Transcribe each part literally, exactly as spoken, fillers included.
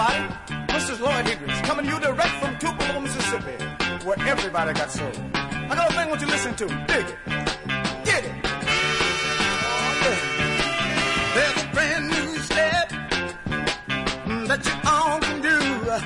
everybody. This is Lloyd Higgins coming to you direct from Tupelo, Mississippi, where everybody got soul. I got a thing I want you to listen to. Dig it. Get it. Oh, yeah. There's a brand new step that you all can do.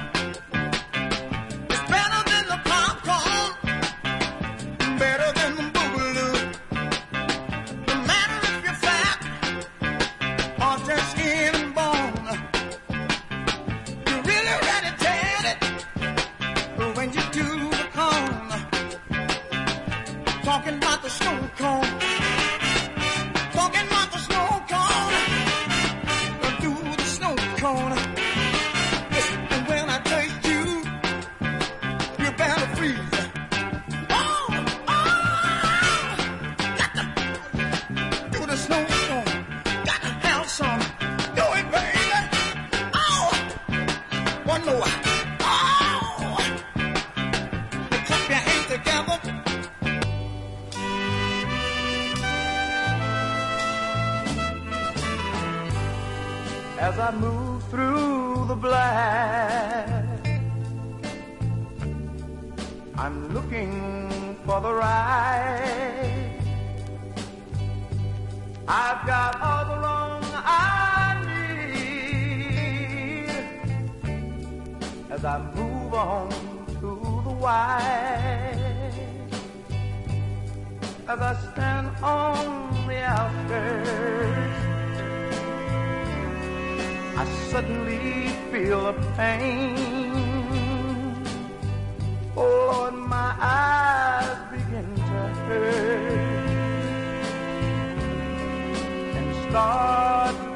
It's better than the popcorn, better than the boogaloo. No matter if you're fat or just skin and bone, you're really ready to hit it when you do the cone. Talking about the snow cone, talking about the snow cone, do the snow cone. And when I taste you, you better freeze. Oh, oh, got to do the snow cone, got to have some. Do it, baby. Oh, one more. Oh, clap your hands together. As I move through the black, I'm looking for the right. I've got all the wrong I need as I move on to the white. As I stand on the outskirts, I suddenly feel a pain. Oh Lord, my eyes begin to hurt and start